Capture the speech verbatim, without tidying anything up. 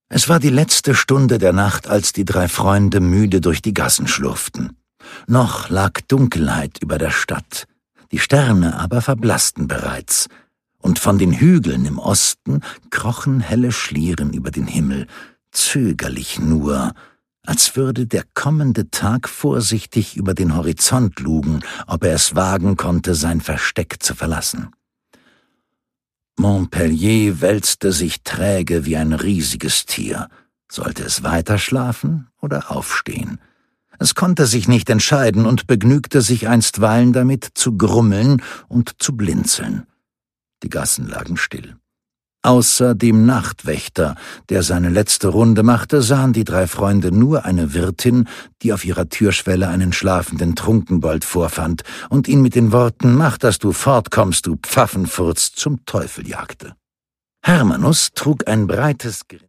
Es war die letzte Stunde der Nacht, als die drei Freunde müde durch die Gassen schlurften. Noch lag Dunkelheit über der Stadt, die Sterne aber verblassten bereits, und von den Hügeln im Osten krochen helle Schlieren über den Himmel, zögerlich nur, als würde der kommende Tag vorsichtig über den Horizont lugen, ob er es wagen konnte, sein Versteck zu verlassen. Montpellier wälzte sich träge wie ein riesiges Tier. Sollte es weiter schlafen oder aufstehen? Es konnte sich nicht entscheiden und begnügte sich einstweilen damit, zu grummeln und zu blinzeln. Die Gassen lagen still. Außer dem Nachtwächter, der seine letzte Runde machte, sahen die drei Freunde nur eine Wirtin, die auf ihrer Türschwelle einen schlafenden Trunkenbold vorfand und ihn mit den Worten »Mach, dass du fortkommst, du Pfaffenfurz«, zum Teufel jagte. Hermanus trug ein breites Grin